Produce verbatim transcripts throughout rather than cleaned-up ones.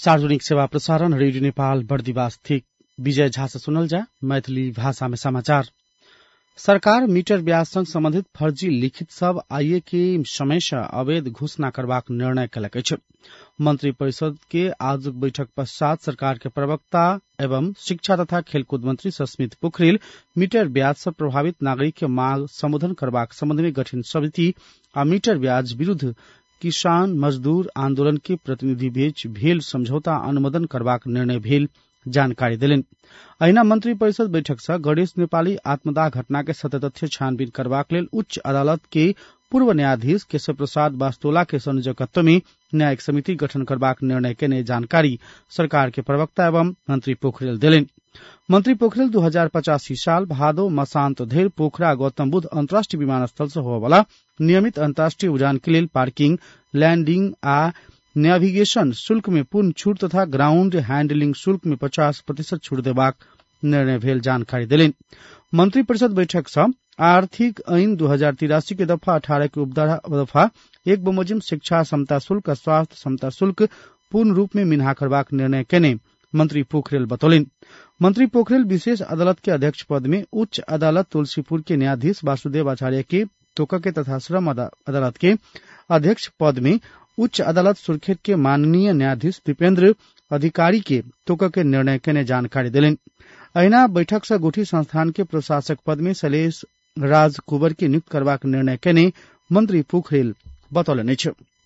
सार्वजनिक सेवा प्रसारण रेडियो नेपाल बर्दिवास थिक विजय झा से सुनल जा मैथिली भाषा में समाचार। सरकार मीटर ब्याज संग संबंधित फर्जी लिखित सब आइए के समय से अवैध घोषणा करबाक निर्णय कयलक अछि। मंत्री परिषद के आज बैठक पश्चात सरकार के प्रवक्ता एवं शिक्षा तथा खेलकूद मंत्री सस्मित पोखरेल मीटर ब्याज से प्रभावित नागरिक के मांग संबोधन करबाक संबंध में गठित समिति आ मीटर ब्याज विरूद्ध किसान मजदूर आंदोलन के प्रतिनिधि बीच भेल समझौता अनुमोदन करबाक निर्णय भेल जानकारी देलनि। अहिना मंत्री परिषद बैठक से गणेश नेपाली आत्मदाह घटना के सत्य तथ्य छानबीन करबाक लेल उच्च अदालत के पूर्व न्यायाधीश केशव प्रसाद वास्तोला के संयोजकत्व में न्यायिक समिति गठन करबाक निर्णय के जानकारी सरकार के प्रवक्ता एवं मंत्री पोखरेल देलनि। मंत्री पोखरेल दू हजार पचासी साल भादो मसांत धरि पोखरा गौतम बुद्ध अंतर्राष्ट्रीय विमानस्थल से होबय वाला नियमित अंतर्राष्ट्रीय उड़ान के लेल पार्किंग लैंडिंग आ नेविगेशन शुल्क में पूर्ण छूट तथा ग्राउंड हैंडलिंग शुल्क में पचास प्रतिशत छूट देबाक निर्णय भेल जानकारी देलनि। मंत्री परिषद बैठक से आर्थिक ऐन दू हजार तिरासी के दफा अठारह के उपदफा एक बमोजिम शिक्षा समता शुल्क और स्वास्थ्य समता शुल्क पूर्ण रूप में मिन्हा करबाक निर्णय केने मंत्री पोखरेल बतौलनि। मंत्री पोखरेल विशेष अदालत के अध्यक्ष पद में उच्च अदालत तुलसीपुर के न्यायाधीश वासुदेव आचार्य के तोकके तथा श्रम अदालत के अध्यक्ष पद में उच्च अदालत सुर्खेत के माननीय न्यायाधीश दीपेन्द्र अधिकारी के तोकके निर्णय केने जानकारी देलनि। अहिना बैठक से गुठी संस्थान के प्रशासक पद में शैलेश राज कुंवर के नियुक्त करबाक निर्णय केने मंत्री पोखरेल बतौलनि।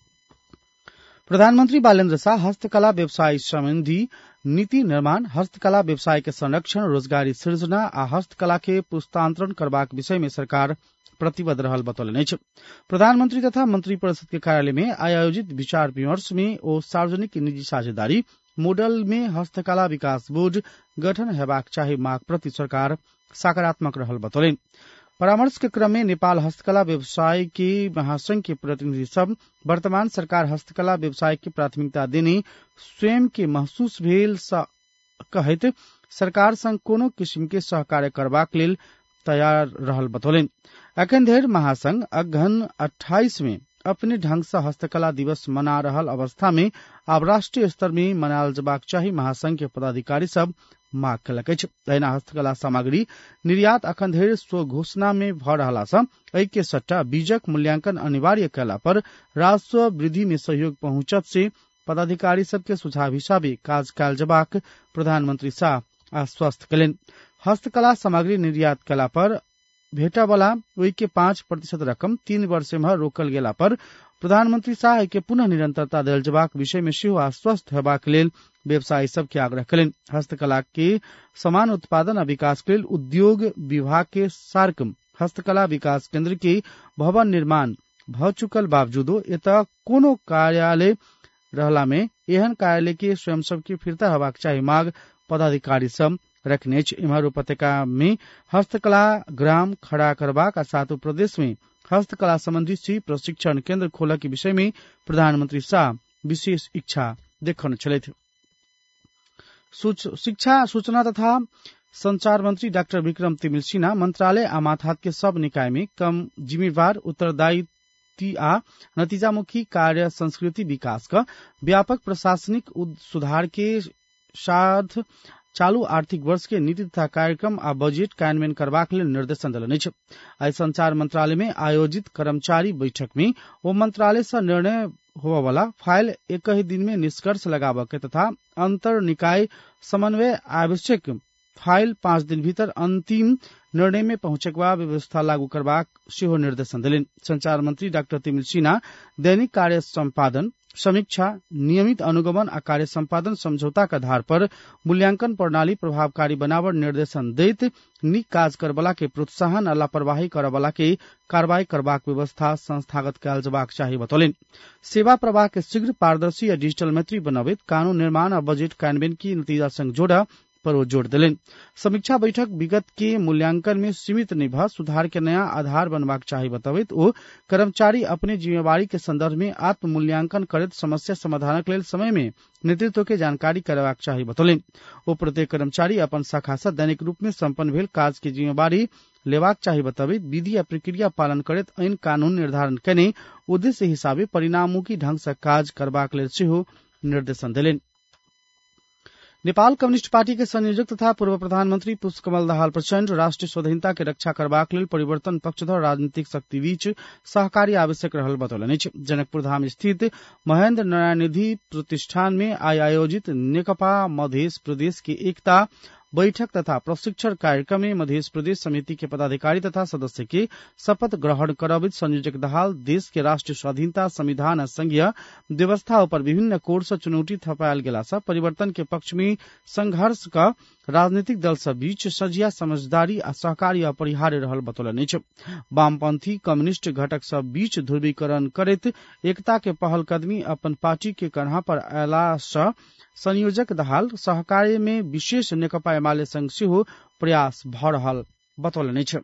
प्रधानमंत्री बालेन्द्र शाह हस्तकला व्यवसाय संबंधी नीति निर्माण, हस्तकला व्यवसाय के संरक्षण, रोजगारी सृजना आ हस्तकला के पुस्तांतरण करबाक विषय में सरकार प्रतिबद्ध रहल बतौलनि। प्रधानमंत्री तथा मंत्री परिषद के कार्यालय में आयोजित विचार विमर्श में ओ सार्वजनिक निजी साझेदारी मॉडल में हस्तकला विकास बोर्ड गठन हेबाक चाही माग प्रति सरकार सकारात्मक रहल बतौलनि। परामर्श के क्रम में नेपाल हस्तकला व्यवसाय के महासंघ के प्रतिनिधि सब वर्तमान सरकार हस्तकला व्यवसाय के प्राथमिकता देने स्वयं के महसूस भेल कहैत सरकार संग कोनो किसिम के सहकार्य करबाक लेल तैयार रहल बतौलनि। अखन धरि महासंघ अगहन अट्ठाईस में अपने ढंग से हस्तकला दिवस मना रहल अवस्था में अब राष्ट्रीय स्तर में मनायल जबाक चाही महासंघ के पदाधिकारी सब मांग कयलक अछि। अहिना हस्तकला सामग्री निर्यात अखन धरि स्व घोषणा में भ रहला सँ एहि के सट्टा बीजक मूल्यांकन अनिवार्य कयला पर राजस्व वृद्धि में सहयोग पहुंचत से पदाधिकारी सबके सुझाव हिसाबे काज कयल जबाक प्रधानमंत्री शाह आश्वस्त कयलनि। हस्तकला सामग्री निर्यात कयला पर भेटा वाला ओहि के पांच प्रतिशत रकम तीन वर्ष में रोकल गेला पर प्रधानमंत्री शाह के पुनः निरंतरता देल जबाक विषय में सेहो आश्वस्त हेबाक लेल व्यवसायी सबके आग्रह कयलनि। हस्तकला के समान उत्पादन आ विकास के लेल उद्योग विभाग के सार्क हस्तकला विकास केंद्र के भवन निर्माण भ चुकल बावजूदो एतऽ कोनो कार्यालय रहला में एहन कार्यालय के स्वयं सबके फिरता हेबाक चाही मांग पदाधिकारी सब रखने। इम्हर उपत्यका में हस्तकला ग्राम खड़ा करबाक आ सातों प्रदेश में हस्तकला संबंधी सी प्रशिक्षण केंद्र खोलऽ के विषय में प्रधानमंत्री शाह विशेष इच्छा देखौने छलथि। शिक्षा सूचना तथा संचार मंत्री डॉक्टर विक्रम तिमिल सिन्हा मंत्रालय आ माथात के सब निकाय में कम जिम्मेवार उत्तरदायित्व आ नतीजामुखी कार्य संस्कृति विकास का व्यापक प्रशासनिक सुधार के साथ चालू आर्थिक वर्ष के नीति तथा कार्यक्रम आ बजेट कार्यान्वयन करबाक लेल निर्देशन देलनि। आइ संचार मंत्रालय में आयोजित कर्मचारी बैठक में ओ मंत्रालय से निर्णय होबय वाला फाइल एक ही दिन में निष्कर्ष लगाबय के तथा अंतर निकाय समन्वय आवश्यक फाइल पांच दिन भीतर अंतिम निर्णय में पहुंचेबा व्यवस्था लागू करबाक सेहो निर्देशन देलनि। संचार मंत्री डॉक्टर तिमिल सिन्हा दैनिक कार्य संपादन समीक्षा नियमित अनुगमन आ कार्य संपादन समझौता के आधार पर मूल्यांकन प्रणाली प्रभावकारी बनावर निर्देशन दैत नीक काज करबला के प्रोत्साहन आ लापरवाही करबला के कार्रवाई करबाक व्यवस्था संस्थागत कयल जबाक चाही बतौलनि। सेवा प्रवाह के शीघ्र पारदर्शी आ डिजिटल मैत्री बनाबैत कानून निर्माण आ बजेट कार्यान्वयन की नतीजा संग जोड़ा पर वो जोड़ दिलेन। समीक्षा बैठक विगत के मूल्यांकन में सीमित नहीं भ सुधार के नया आधार बनबाक चाही बताबैत ओ कर्मचारी अपने जिम्मेवारी के संदर्भ में आत्म मूल्यांकन करैत समस्या समाधान के लेल समय में नेतृत्व के जानकारी करबाक चाही बतौलनि। ओ प्रत्येक कर्मचारी अपन शाखा से दैनिक रूप में संपन्न भेल काज के जिम्मेवारी लेबाक चाही बताबैत विधि आ प्रक्रिया पालन करैत ऐन कानून निर्धारण केने उद्देश्य हिसाबे परिणाममुखी ढंग से काज करबाक लेल सेहो निर्देशन देलनि। नेपाल कम्युनिस्ट पार्टी के संयोजक तथा पूर्व प्रधानमंत्री पुष्पकमल दाहाल प्रचण्ड राष्ट्रिय स्वाधीनता के रक्षा करबाक लेल परिवर्तन पक्षधर राजनीतिक शक्ति बीच सहकारी आवश्यक रहल बतौलनि अछि। जनकपुर धाम स्थित महेन्द्र नारायण निधि प्रतिष्ठान में आई आयोजित नेकपा मध्य प्रदेश की एकता बैठक तथा प्रशिक्षण कार्यक्रम में मध्य प्रदेश समिति के पदाधिकारी तथा सदस्य के शपथ ग्रहण करबित संयोजक दाहाल देश के राष्ट्रिय स्वाधीनता संविधान संघीय व्यवस्था पर विभिन्न कोण से चुनौती थपायल गेला से परिवर्तन के पक्ष में संघर्ष का राजनीतिक दल सब बीच सजिया समझदारी आ सहकारी अपरिहार्य रहल बतौलनि अछि। वामपंथी कम्युनिस्ट घटक सब बीच ध्रुवीकरण करैत एकता के पहल कदमी अपन पार्टी के कन्हा पर अयला से संयोजक दाहाल सहकार्य में विशेष नेकपा एमाले संग सेहो प्रयास भ रहल बतौलनि अछि।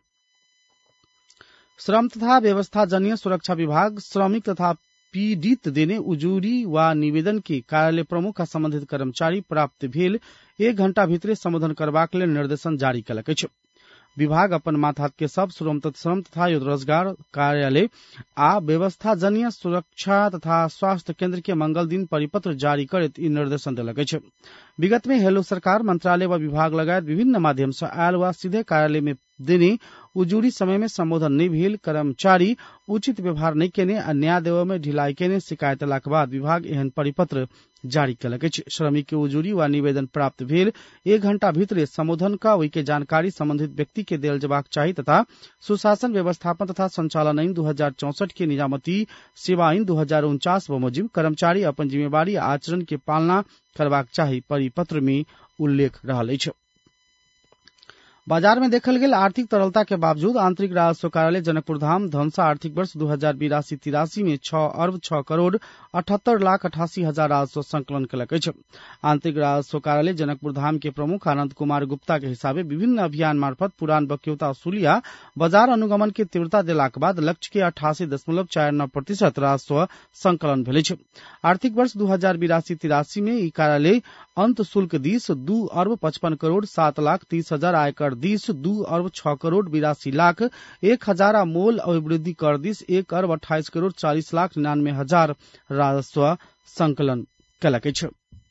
श्रम तथा व्यवस्था जन्य सुरक्षा विभाग श्रमिक तथा पीड़ित देने उजूरी वा निवेदन के कार्यालय प्रमुख आ संबंधित कर्मचारी प्राप्त भेल एक घंटा भीतरे संबोधन करबाक लेल निर्देशन जारी कयलक अछि। विभाग अपन माथात के सब श्रम तथा रोजगार कार्यालय आ व्यवस्था जन्य सुरक्षा तथा स्वास्थ्य केंद्र के मंगल दिन परिपत्र जारी करैत ई निर्देशन देलक अछि। विगत में हेलो सरकार मंत्रालय व विभाग लगायत विभिन्न माध्यम से आयल वा सीधे कार्यालय में देने उजूरी समय में संबोधन नहीं भेल कर्मचारी उचित व्यवहार नहीं केने आ न्याय देव में ढिलाई केने शिकायत के बाद विभाग एहन परिपत्र जारी कयलक अछि। श्रमिक के उजूरी वा निवेदन प्राप्त भेल एक घंटा भीतरे संबोधन का ओई के जानकारी संबंधित व्यक्ति के देल जबाक चाही तथा सुशासन व्यवस्थापन तथा संचालन आईन दू हजार चौसठ के निजामती सेवा आईन दू हजार उनचास बमोजिम कर्मचारी अपन जिम्मेवारी आचरण के पालना करबाक चाही परिपत्र में उल्लेख रहल अछि। बाजार में देखल गेल आर्थिक तरलता के बावजूद आंतरिक राजस्व कार्यालय जनकपुर धाम धनुषा आर्थिक वर्ष दू हजार बिरासी तिरासी में छह अरब छह करोड़ अठहत्तर लाख अठासी हजार राजस्व संकलन कयलक अछि। आंतरिक राजस्व कार्यालय जनकपुर धाम के प्रमुख आनंद कुमार गुप्ता के हिसाबे विभिन्न अभियान मार्फत पुरान बक्यौता वसूलिया बाजार अनुगमन के तीव्रता देलाक बाद लक्ष्य के अठासी दशमलव चार नौ प्रतिशत राजस्व संकलन भेल अछि। आर्थिक वर्ष दू हजार बिरासी तिरासी में ई कार्यालय अंत शुल्क दिस दू अरब पचपन करोड़ सात लाख तीस हजार आयकर दिस दू अरब छह करोड़ बिरासी लाख एक हजार मोल अभिवृद्धि कर दिस एक अरब अट्ठाईस करोड़ चालीस लाख निन्यानवे हजार राजस्व संकलन कयलक अछि।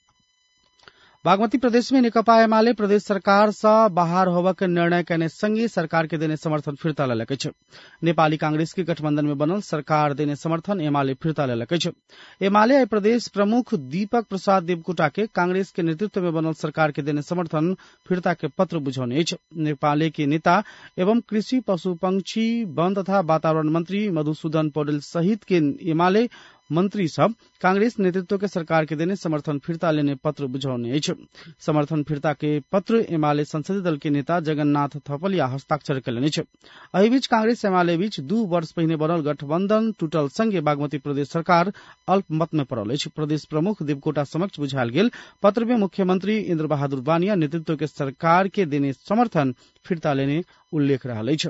बागमती प्रदेश में नेकपा एमाले प्रदेश सरकार से बाहर होबय के निर्णय कयने संगे सरकार के देने समर्थन फिरता लेलक अछि। नेपाली कांग्रेस के गठबंधन में बनल सरकार देने समर्थन एमाले फिरता लेलक अछि। एमाले आई प्रदेश प्रमुख दीपक प्रसाद देवकोटा के कांग्रेस के नेतृत्व में बनल सरकार के देने समर्थन फिरता के पत्र बुझौने अछि। नेपाले के नेता एवं कृषि पशु पंक्षी वन तथा वातावरण मंत्री मधुसूदन पौडेल सहित के एमाले मंत्री सब कांग्रेस नेतृत्व के सरकार के देने समर्थन फिरता लेने पत्र बुझौने अछि। समर्थन फिरता के पत्र एमाले संसदीय दल के नेता जगन्नाथ थपलिया हस्ताक्षर कयलनि अछि। एहि बीच कांग्रेस एमाले बीच दू वर्ष पहिने बनल गठबंधन टूटल संगे बागमती प्रदेश सरकार अल्पमत में पड़ल अछि। प्रदेश प्रमुख देवकोटा समक्ष बुझायल गेल पत्र में मुख्यमंत्री इंद्र बहादुर बानिया नेतृत्व के सरकार के देने समर्थन फिरता लेने उल्लेख रहल अछि।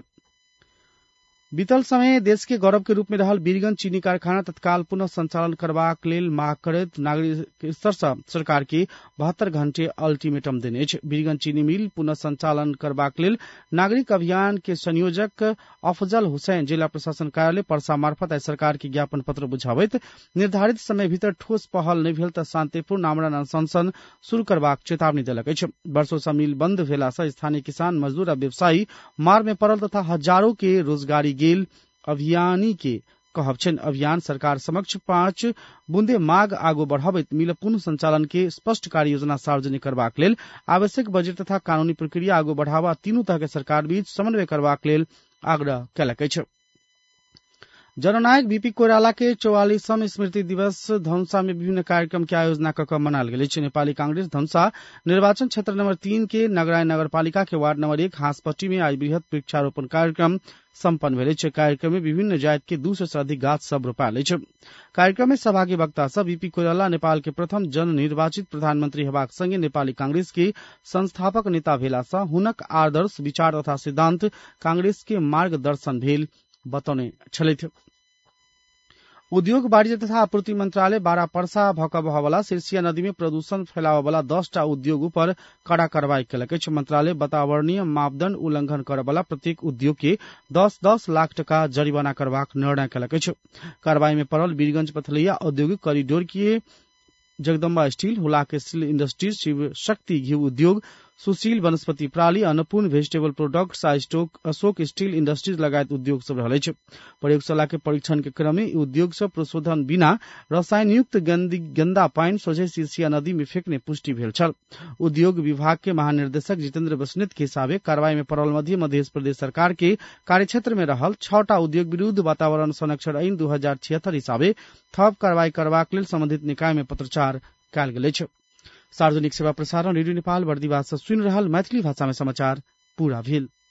बीतल समय देश के गौरव के रूप में रहल वीरगंज चीनी कारखाना तत्काल पुनः संचालन करबाक लेल मांग करैत नागरिक स्तर से सरकार के बहत्तर घंटे अल्टीमेटम देने अछि। वीरगंज चीनी मिल पुनः संचालन करबाक लेल नागरिक अभियान के संयोजक अफजल हुसैन जिला प्रशासन कार्यालय पर्सा मार्फत आई सरकार के ज्ञापन पत्र बुझाबैत निर्धारित समय भीतर ठोस पहल नहीं भेल त शांतिपूर्ण आमरण अनशन शुरू करबाक चेतावनी देलक अछि। वर्षों से मिल बंद भेला से स्थानीय किसान मजदूर आ व्यवसायी मार में पड़ल तथा हजारों के रोजगारी गेल अभियानी के कहब छन। अभियान सरकार समक्ष पांच बूंदे मांग आगू बढ़ाबैत मिल पुनः संचालन के स्पष्ट कार्य योजना सार्वजनिक करबाक लेल आवश्यक बजट तथा कानूनी प्रक्रिया आगू बढ़ावा तीनू तरह के सरकार बीच समन्वय करबाक लेल आग्रह कयलक अछि। जननायक बीपी कोइराला के चौवालीसम स्मृति दिवस धनुषा में विभिन्न कार्यक्रम के आयोजना क के मनायल गेल अछि। नेपाली कांग्रेस धनुषा निर्वाचन क्षेत्र नंबर तीन के नगरायन नगरपालिका के वार्ड नंबर एक हांसपट्टी में आज बृहत वृक्षारोपण कार्यक्रम सम्पन्न भेल अछि। कार्यक्रम में विभिन्न जाति के दू सौ से अधिक गाछ सब रोपायल अछि। कार्यक्रम में सहभागी वक्ता सब बीपी कोइराला नेपाल के प्रथम जन निर्वाचित प्रधानमंत्री हेबाक संगे नेपाली कांग्रेस के संस्थापक नेता भेला सँ हुनक आदर्श विचार तथा सिद्धांत कांग्रेस के मार्गदर्शन भेल बतौने छलथि। उद्योग वाणिज्य तथा आपूर्ति मंत्रालय बारह पर्सा भक बहवाला सिरसिया नदी में प्रदूषण फैलाव वाला दस टा उद्योग पर कड़ा कार्रवाई कयलक अछि। मंत्रालय वातावरणीय मापदंड उल्लंघन करय वाला प्रत्येक उद्योग के दस दस लाख टका जरिमाना करबाक निर्णय कयलक अछि। कार्रवाई में पड़ल वीरगंज पथलैया औद्योगिक कॉरिडोर के Jagdamba steel, Hulak steel industries, Shiv Shakti घिउ उद्योग, सुशील वनस्पति प्राली, अन्नपूर्ण भेजिटेबल प्रोडक्ट्स आ स्टोक अशोक स्टील इन्डस्ट्रीज लगायत उद्योग सब रहल अछि। प्रयोगशाला के परीक्षण के क्रम में उद्योग सब प्रशोधन बिना रसायन युक्त गंदा पानी सोझे सिरसिया नदी में फेंकने पुष्टि भेल छल। उद्योग विभाग के महानिर्देशक जितेन्द्र बस्नेत के हिसाबे कार्रवाई में पड़ल मध्य मध्य प्रदेश सरकार के कार्यक्षेत्र में रहल छटा उद्योग विरूद्ध वातावरण संरक्षण ऐन दू हजार छिहत्तर हिसाबे थप कार्रवाई करबाक लेल संबंधित निकाय में पत्रचार कयल गेल अछि। सार्वजनिक सेवा प्रसारण रेडियो नेपाल बर्दिवास से सुनि रहल मैथिली भाषा में समाचार पूरा भेल।